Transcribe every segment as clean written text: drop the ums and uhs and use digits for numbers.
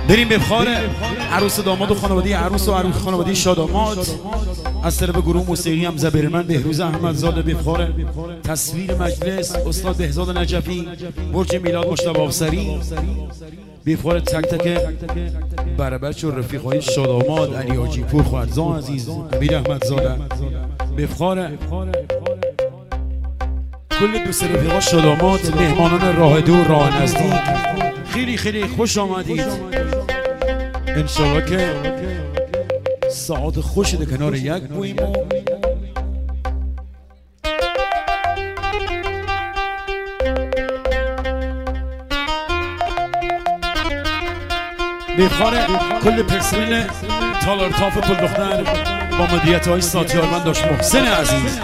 بریم به بخار عروس داماد و خانواده عروس و خانواده شاداماد از طرف گروه موسیقی هم زبرمن بهروز احمدزاده. به بخار تصویر مجلس استاد بهزاد نجفی، برج میلاد مجتبی افسری. به بخار تک تک برابرچ و رفیقای شاداماد، علی حاجی پور، خواهرزا عزیز، امیر احمدزاده. به بخار کل دوست رفیقا شاداماد، مهمانان راه دور راه نزدیک، خیلی خیلی خوش آمدید. انشالله که ساعت خوش ده کنار یک بویم. بخار کل پرسنل تالار تاف پل دختر با مدیریت های ساتیارمند داشت محسن عزیز.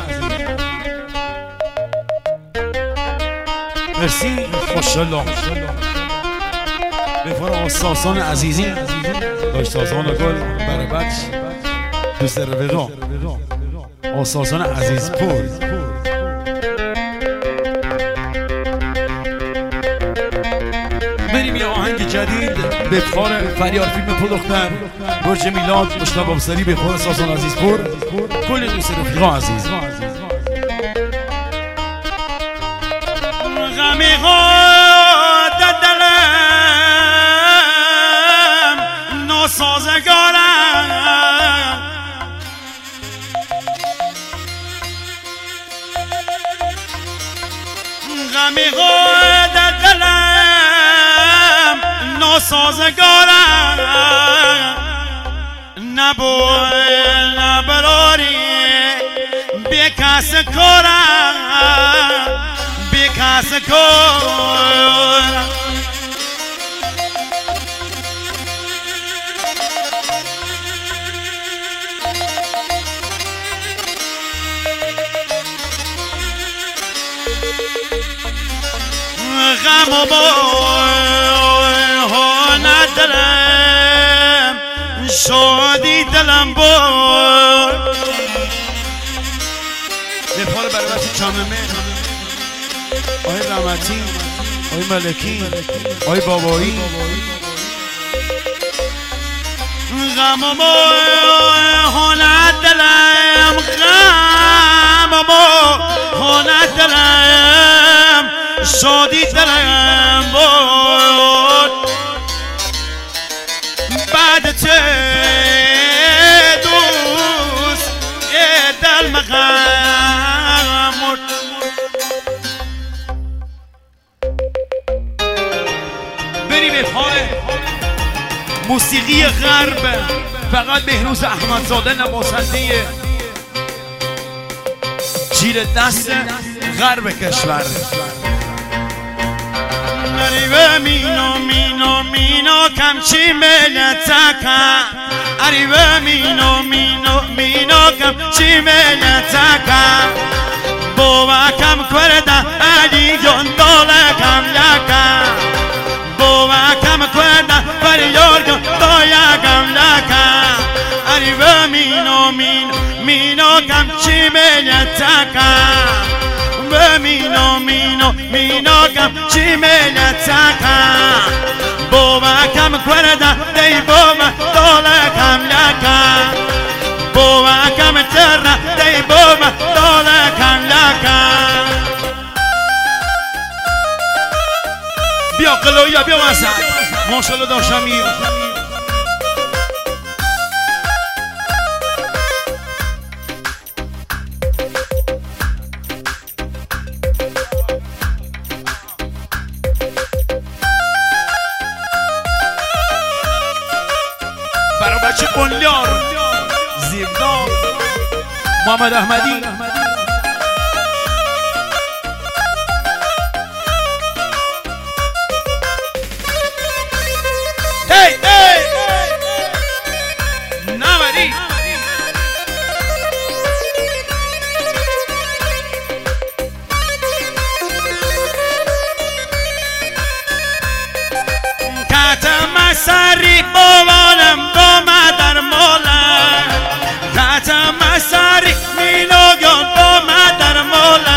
مرسی ماشاءالله. بخار آساسان عزیزی داشت سازان گل برابرچ دوست رفیقا آساسان عزیز پور. بریم یه آهنگ جدید. بخار فریار فیلم پل دختر، برج میلاد مجتبی افسری، بخار آساسان عزیز پور، کل دوست رفیقا عزیز. غمی خود دلم ناسازگارم، غمی خود دلم ناسازگارم، نبراری بی کس کارم، بی کس کارم. غم و ها ندارم، شادی دلم بر. به پار برابرچ چاممه، آی رحمتی، آی ملکی، آی بابایی. غم و ها ندارم، غم و ها ندارم، شادی دلم بود. بعد چه دوست یه دل مغمور. بریم بخار موسیقی غرب، فقط بهروز احمدزاده نوازنده چیر دست غرب کشور. Arriva mino kamchi melataka, arriva mino kamchi melataka, bova kam kwerda ali gondola kam laka, bova kam kwerda fariyor gondola kam laka, arriva mino kamchi melataka. مینو کم چی ملتاکا، بوما کم کرده دی بوما دوله کم لکا، بوما کم ترنه دی بوما دوله کم لکا. بیا قلویا بیا واسد ماشالله داشتمیر. برابرچ بنیار زیبدان محمد احمدی. هی نوری کتم سری بوانم دوما در مولا، کتم سری مینوگون دوما در مولا،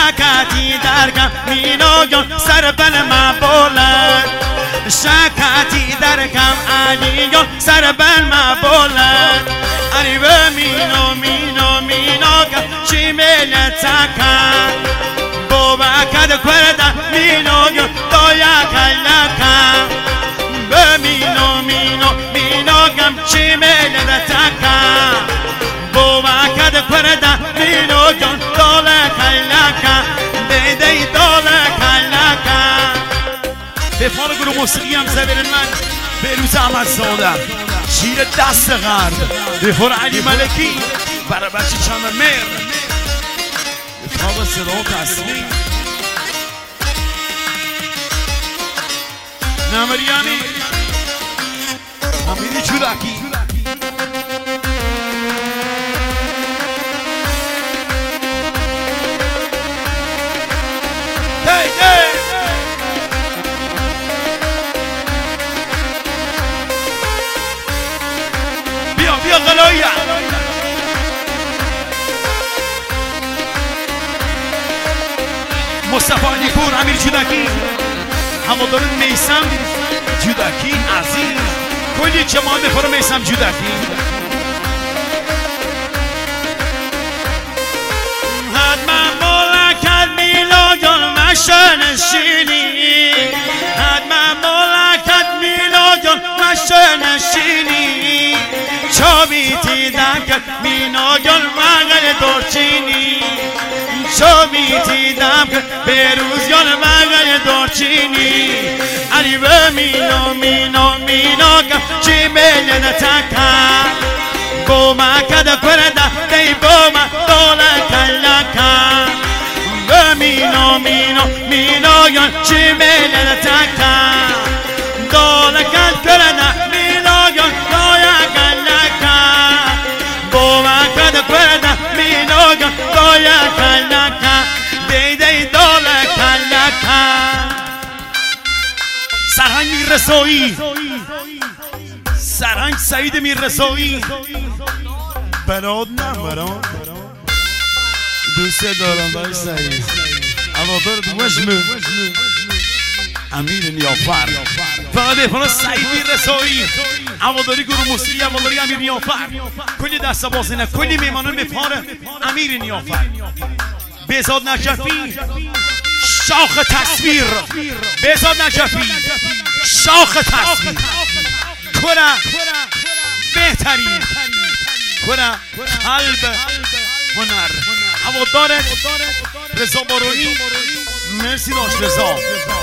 شکتی درگم مینوگون سر بل ما بولا، شکت شکتی در کم علیون سر بر ما بلند اری به مینو مینو مینو کم چی ملتکن بوبکد کرده مینو گم دویا کلکن به مینو مینو مینو کم چی ملتکن بوبکد کرده مینو گم دویا کلکن دیدی دویا کلکن به فال گروه موسیقی هم زبر من بهروز احمدزاده شیر دست غرب به فال علی ملکی برای بچه چند مر به فال صدا و تصویر نمریانی امیری چودکی بیا غلایه مصطفی نیکور امیر جودکی هوادار میثم جودکی عزیز کلی جماعت بفر میثم جودکی حتما ملکت میلاد مشنشینی حتما ملکت میلاد مشنشینی چابیتی دکت میناگل مغل دورچینی چابیتی دکت بروزگل مغل دورچینی علی به مینو مینو مینو کم چی میلن تکن بومکد کرده دی بومک دوله کلکن به مینو مینو مینو کم چی میلن تکن دوله کل کرده مینو کم دویا کلکن بومکد کرده مینو کم دویا کلکن دیدی دوله کلکن سرهنگ میررسایی سرهنگ سعید میررسایی برات نه برات دوست دارم برای سعید اما برد وشمه امیر نیافر فقط بفرا سعید میررسایی هواداری گروه موسیقی هواداری امیر نیافر کلی دست بازینه کلی میمانان بفاره امیر نیافر بهزاد نجفی شاخ تصویر بهزاد نجفی شاخ تصویر کره بهترین کره قلب هنر هوادار رضا بارونی مرسی داشت رضا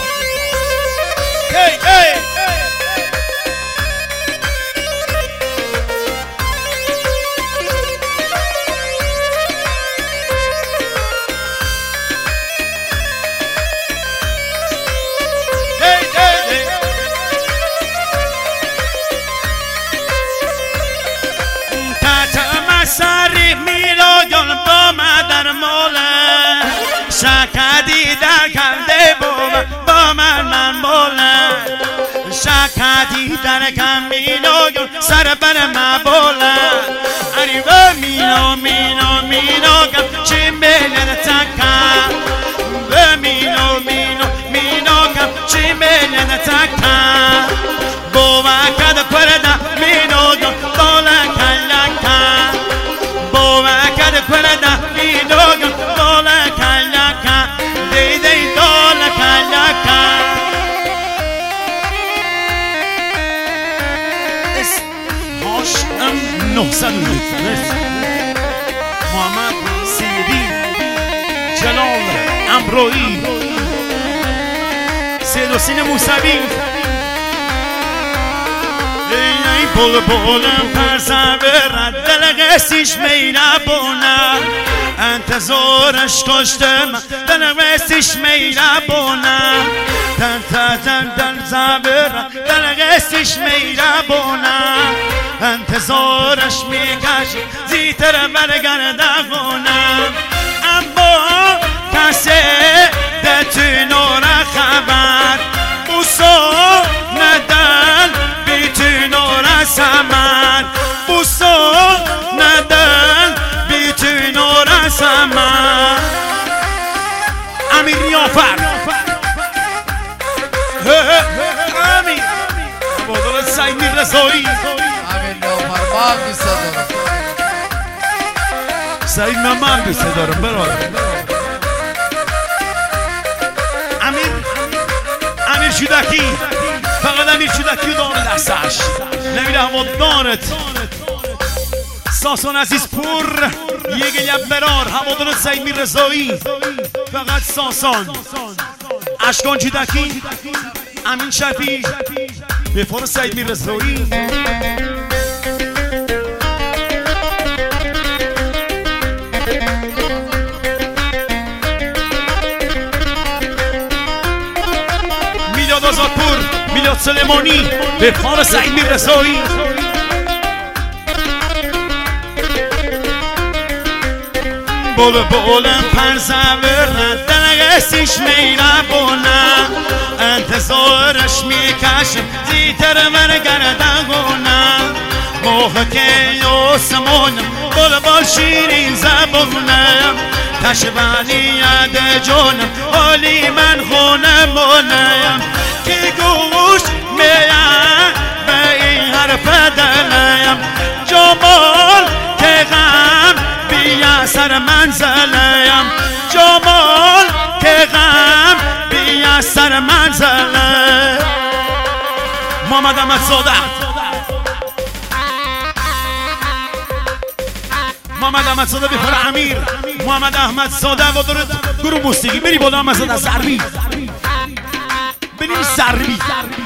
سری میلادون با من در موله شکدی در کنده با من موله شکدی در کم میلادون سر بر من بوله اری و مینو مینو مینو کم چی میلن تکن و مینو مینو مینو کم چی میلن تکن بومکد کرده مینو گم دوله کلکن بومکد کرده مینو گم دوله کلکن دیدی دوله کلکن هاشم 900 محمد سیدی جلال امرویی سید حسین موسوی ای بول بولم پرزبرد دل قسیش میربونم انتظارش کشتم دل قسیش میربونم دل زبرد دل قسیش میربونم انتظارش میکش زیتر برگردونم اما کسی ده نور خبر بوسو ندن بیتون نور سمن بوسو ندن بیتون نور سمن امیر نیافر امیر سعید میررضایی همین نوفرمان دوست دارم سعید من دوست دارم برادر امیر شودکی فقط امیر شودکی داره دستش نمیره هوادارت ساسان عزیز پور یک لب برار هوادار سعید میررضایی فقط ساسان اشکان شودکی امین شفیع به فار سعید میررضایی میلاد آزادپور میلاد سلیمانی به فار سعید میررضایی بولم پرزورن دلگستیش میره بولم انتظارش میکشم زیتر برگردن گونم موقع که آسمونم بول شیرین زبونم تشبانیت جونم حالی من خونمونم که گوش میان به این حرف دلم جمال که غم بیا سر منزلم جمال که غم بیا سر منزلم محمد احمد زاده محمد احمد زاده بفر امیر محمد احمد زاده و داره گروه موسیقی بری بالا احمد زاده سربی بریم سربی